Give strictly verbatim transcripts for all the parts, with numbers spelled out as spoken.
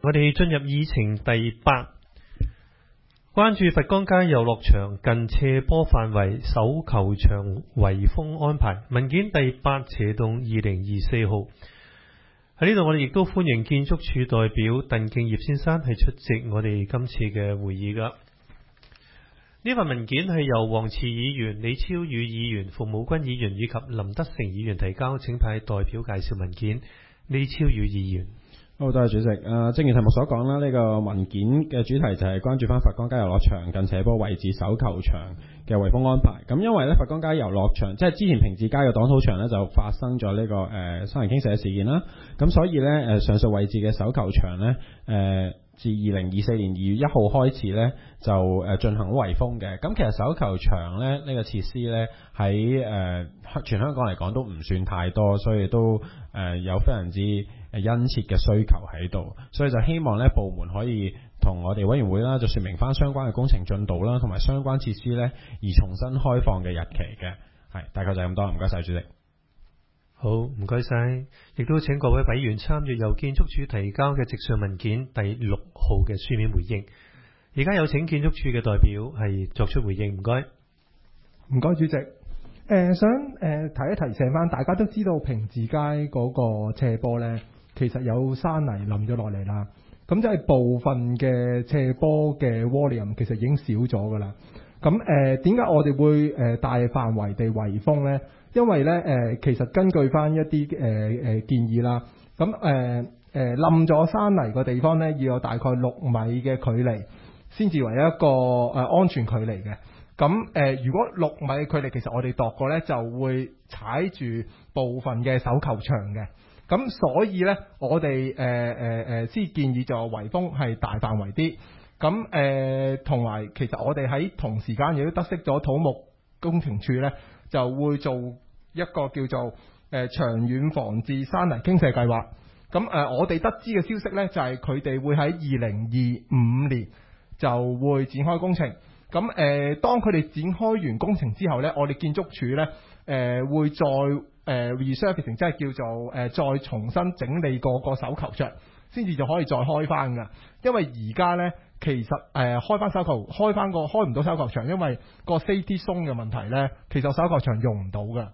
我哋進入議程第八，關注佛光街遊樂場近斜坡範圍手球場圍封安排。文件第八斜洞二零二四號。喺呢度我哋亦都歡迎建築署代表鄧敬業先生係出席我哋今次嘅會議噶。呢份文件係由黃慈議員、李超宇議員、馮武君議員以及林德成議員提交，請派代表介紹文件。李超宇議員。 好，多謝主席。誒，正如題目所講啦，呢個文件嘅主題就係關注翻佛光街遊樂場近斜坡位置手球場嘅圍封安排。咁因為咧佛光街遊樂場即係之前平治街嘅擋土場咧就發生咗呢、這個誒山泥傾瀉事件啦。咁所以咧誒上述位置嘅手球場咧誒、呃、自二零二四年二月一號開始咧就誒進行圍封嘅。咁其實手球場咧呢、這個設施咧喺誒全香港嚟講都唔算太多，所以都誒、呃、有非常之誒殷切嘅需求喺度，所以就希望咧部門可以同我哋委員會啦，就說明翻相關嘅工程進度啦，同埋相關設施咧而重新開放嘅日期嘅。係大概就係咁多，唔該晒主席。 好，唔該晒，亦都請各位委員參與由建築署提交嘅直上文件第六號嘅書面回應。而家有請建築署嘅代表係作出回應，唔該。 唔該主席。誒、呃、想誒、呃、提一提醒翻，大家都知道平治街嗰個斜坡咧。其實有山泥冧咗落嚟啦，咁即係部分嘅斜坡嘅 volume 其實已經少咗噶啦。咁誒點解我哋會誒大範圍地圍封呢？因為咧誒、呃、其實根據翻一啲誒誒建議啦，咁誒誒冧咗山泥個地方咧要有大概六米嘅距離，先至為一個誒安全距離嘅。咁誒、呃、如果六米嘅距離，其實我哋度過咧就會踩住部分嘅手球場嘅。咁所以咧，我哋誒誒誒先建議就圍封係大範圍啲。咁誒同埋，其實我哋喺同時間亦都得悉咗土木工程處咧，就會做一個叫做誒、呃、長遠防治山泥傾瀉計劃。咁誒、呃，我哋得知嘅消息咧，就係佢哋會喺二零二五年就會展開工程。咁誒、呃，當佢哋展開完工程之後咧，我哋建築署咧誒、呃、會再誒 resurfacing，即係叫做誒、呃、再重新整理過個手球場，先至就可以再開翻噶。因為而家咧其實誒、呃、開翻手球，開翻個開唔到手球場，因為個 safety zone 嘅問題咧，其實手球場用唔到噶。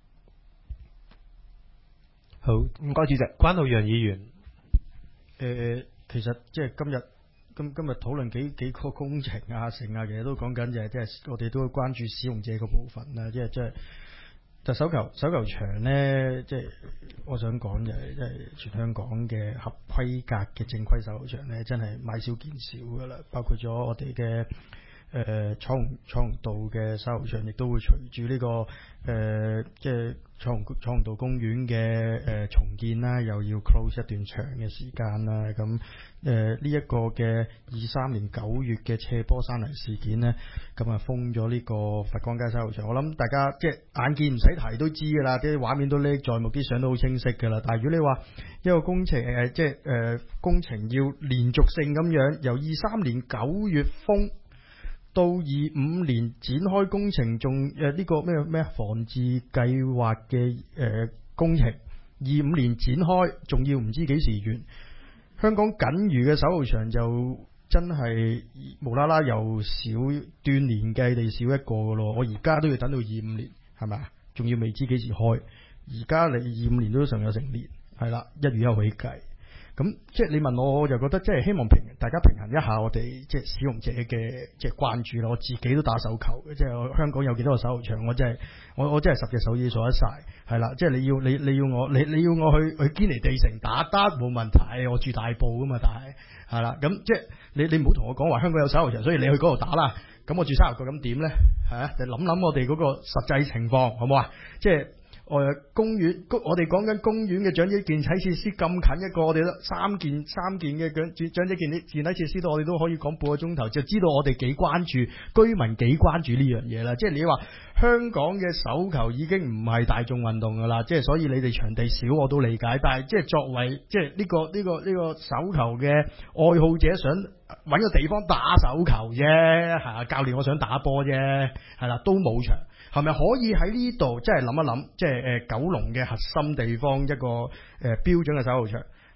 好，唔該主席。關浩洋議員。 誒、呃，其實即係今日今今日討論幾幾個工程啊、成啊，其實都講緊就係即係我哋都會關注使用者個部分啦，即係即係。就手球手球場呢，即係我想講嘅，即係全香港嘅合規格嘅正規手球場呢，真係買少見少噶啦。包括咗我哋嘅誒彩虹彩虹道嘅手球場，亦都會隨住呢個誒、呃、即係彩虹彩虹道公園嘅誒、呃、重建啦，又要 close 一段長嘅時間啦。咁誒呢一個嘅二三年九月嘅斜坡山泥事件呢，咁啊封咗呢個佛光街手球場。我諗大家即係眼見唔使提都知㗎啦，啲畫面都歷在目，啲相都好清晰㗎啦。但係如果你話一個工程誒、呃、即係誒、呃、工程要連續性咁樣由二三年九月封到二五年展開工程，仲誒呢個咩咩防治計劃嘅誒工程，二五年展開，仲要唔知幾時完。香港僅餘嘅手球場就真係無啦啦又少斷年計地少一個㗎咯。我而家都要等到二五年，係咪啊？仲要未知幾時開。而家你二五年都尚有成年，係啦，一月一號起計。咁即係你問我，我就覺得即係希望平大家平衡一下我哋即係使用者嘅即係關注啦。我自己都打手球嘅，即係香港有幾多個手球場，我真係我我真係十隻手指數得晒。係啦，即係你要你你要我你你要我去去堅尼地城打得冇問題，我住大埔噶嘛，但係係啦，咁即係你你唔好同我講話香港有手球場，所以你去嗰度打啦。咁我住沙頭角咁點咧？係啊，就諗諗我哋嗰個實際情況好唔好啊？即係。誒公園，我哋講緊公園嘅長者健體設施咁近一個，我哋都三件三件嘅長長者健體健體設施，都我哋都可以講半個鐘頭，就知道我哋幾關注居民幾關注呢樣嘢啦。即係你話香港嘅手球已經唔係大眾運動噶啦，即係所以你哋場地少我都理解，但係即係作為即係呢個呢個呢個手球嘅愛好者，想揾個地方打手球啫，係啊，教練我想打波啫，係啦，都冇場。係咪可以喺呢度即係諗一諗，即係誒九龍嘅核心地方一個誒、呃、標準嘅手球場，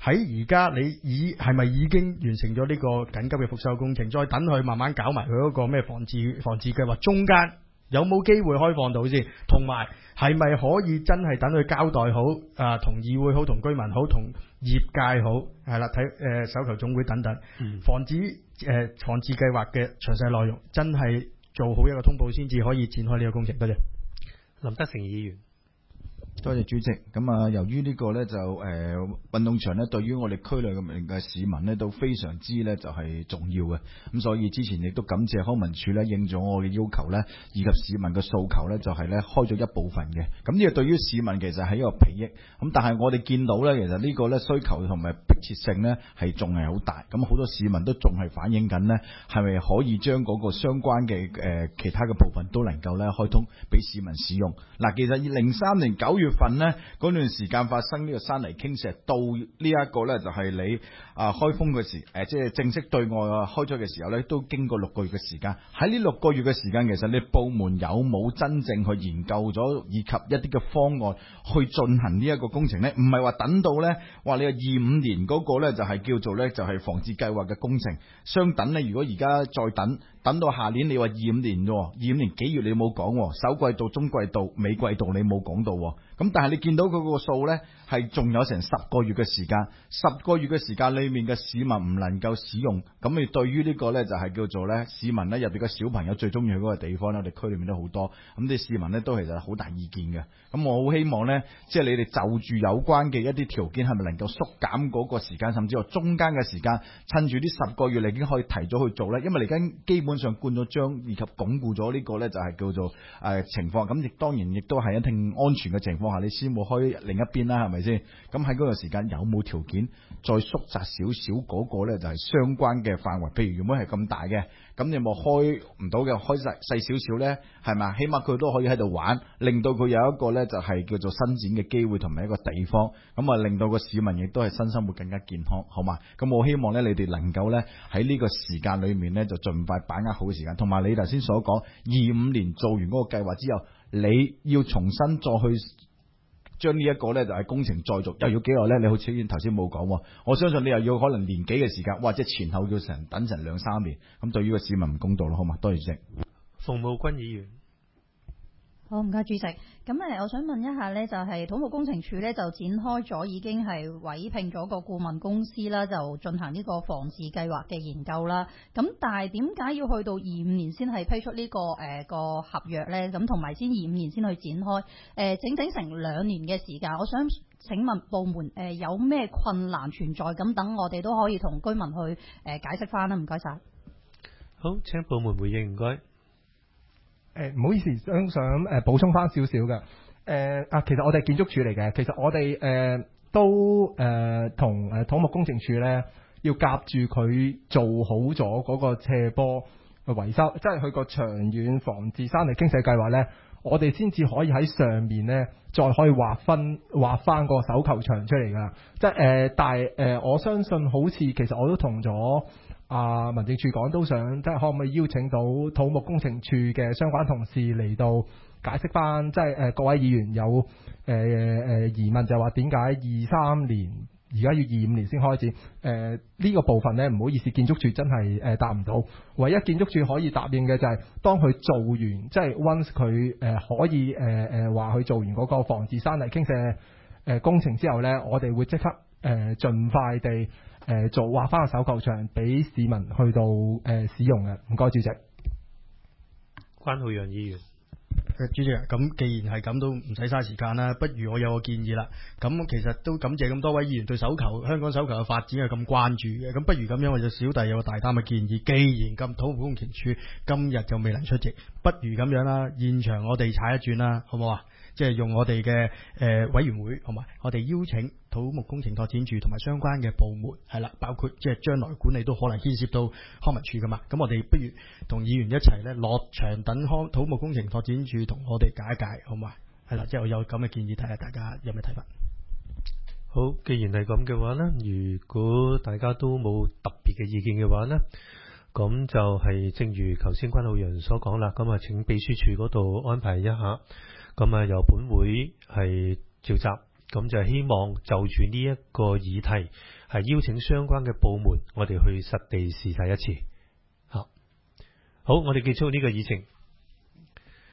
喺而家你已係咪已經完成咗呢個緊急嘅復修工程？再等佢慢慢搞埋佢嗰個咩防治防治計劃，中間有冇機會開放到先？同埋係咪可以真係等佢交代好啊？同議會好，同居民好，同業界好，係啦，睇誒手球總會等等，防止誒、呃、防治計劃嘅詳細內容，真係做好一個通報先至可以展開呢個工程。多謝林德成議員。 多謝主席。咁啊，由於呢個呢，就誒、呃、運動場呢，對於我哋區內嘅嘅市民呢，都非常之呢，就係、是、重要嘅。咁所以之前亦都感謝康文署呢，應咗我嘅要求呢，以及市民嘅訴求呢，就係、是、呢開咗一部分嘅。咁呢個對於市民其實係一個裨益。咁但係我哋見到呢，其實呢個呢需求同埋迫切性呢，係仲係好大。咁好多市民都仲係反映緊呢，係咪可以將嗰個相關嘅誒、呃、其他嘅部分都能夠呢開通俾市民使用。嗱，其實二零三年九月份呢，嗰段時間發生呢個山泥傾瀉，到呢一個呢，就係你啊開封嘅時誒，即係正式對外開咗嘅時候呢，都經過六個月嘅時間。喺呢六個月嘅時間，其實你部門有冇真正去研究咗，以及一啲嘅方案去進行呢一個工程呢？唔係話等到呢，話你話二五年嗰個呢，就係叫做呢，就係防治計劃嘅工程，相等呢，如果而家再等，等到下年，你話二五年喎，二五年幾月你冇講，首季度、中季度、尾季度你冇講到。咁但係你見到嗰個數呢，係仲有成十個月嘅時間，十個月嘅時間裏面嘅市民唔能夠使用，咁你對於呢個呢，就係叫做呢市民呢入邊嘅小朋友最中意去嗰個地方呢，我哋區裏面都好多，咁啲市民呢都其實好大意見嘅。咁我好希望呢，即係你哋就住有關嘅一啲條件，係咪能夠縮減嗰個時間，甚至乎中間嘅時間，趁住呢十個月你已經可以提早去做呢？因為嚟緊基本上灌咗漿，以及鞏固咗呢個呢，就係叫做誒、呃、情況。咁亦當然亦都係一定安全嘅情況下，你先會開另一邊啦，係咪先？咁喺嗰個時間有冇條件再縮窄少少嗰個呢？就係相關嘅範圍。譬如原本係咁大嘅，咁你冇開唔到嘅，開細細少少呢，係咪？起碼佢都可以喺度玩，令到佢有一個呢，就係叫做伸展嘅機會同埋一個地方，咁啊令到個市民亦都係身心會更加健康，好嘛？咁我希望呢，你哋能夠呢，喺呢個時間裏面呢，就盡快把握好嘅時間，同埋你頭先所講二五年做完嗰個計劃之後，你要重新再去將呢一個呢，就係工程再做，又要幾耐呢？你好似頭先冇講，我相信你又要可能年幾嘅時間，或者前後要成等成兩三年，咁對於個市民唔公道咯，好嘛？多謝主席。 馮武君議員。 好，唔該主席。咁誒，我想問一下呢，就係、是、土木工程署呢，就展開咗，已經係委聘咗個顧問公司啦，就進行呢個防治計劃嘅研究啦。咁但係點解要去到二五年先係批出呢、這個誒、呃、個合約呢？咁同埋先二五年先去展開，誒、呃、整整成兩年嘅時間。我想請問部門誒、呃、有咩困難存在？咁等我哋都可以同居民去誒、呃、解釋翻啦。唔該晒。 好，請部門回應，唔該。 誒唔好意思，想想誒補充翻少少嘅誒啊，其實我哋係建築署嚟嘅，其實我哋誒、呃、都誒同誒土木工程署咧要夾住佢做好咗嗰個斜坡嘅維修，即係佢個長遠防治山泥傾瀉計劃咧，我哋先至可以喺上面咧再可以劃分劃翻個手球場出嚟㗎，即係誒、呃，但係誒、呃、我相信好似其實我都同咗。啊，民政處講都想，即係可唔可以邀請到土木工程處嘅相關同事嚟到解釋翻，即係誒、呃、各位議員有誒誒、呃呃、疑問，就話點解二三年而家要二五年先開始？誒、呃、呢、這個部分呢，唔好意思，建築處真係誒、呃、答唔到。唯一建築處可以答應嘅就係、是，當佢做完，即係 once 佢誒可以誒誒話佢做完嗰個防治山泥傾瀉誒工程之後呢，我哋會即刻誒、呃、盡快地。誒、呃，做劃翻個手球場俾市民去到誒、呃、使用嘅，唔該主席。 關浩洋議員， 主席，咁既然係咁，都唔使嘥時間啦。不如我有個建議啦。咁其實都感謝咁多位議員對手球香港手球嘅發展係咁關注嘅。咁不如咁樣，我就小弟有個大膽嘅建議。既然咁土木工程處今日就未能出席，不如咁樣啦，現場我哋踩一轉啦，好唔好啊？即係用我哋嘅誒委員會，同埋我哋邀請土木工程拓展處同埋相關嘅部門，係啦，包括即係將來管理都可能牽涉到康文署噶嘛。咁我哋不如同議員一齊咧落場等康土木工程拓展處同我哋解一解，好嘛？係啦，即係我有咁嘅建議，睇下大家有咩睇法。 好，既然係咁嘅話呢，如果大家都冇特別嘅意見嘅話呢，咁就係正如頭先關浩洋所講啦，咁啊請秘書處嗰度安排一下，咁啊由本會係召集咁就希望就住呢一個議題係邀請相關嘅部門，我哋去實地視察一次。好，好，我哋結束呢個議程。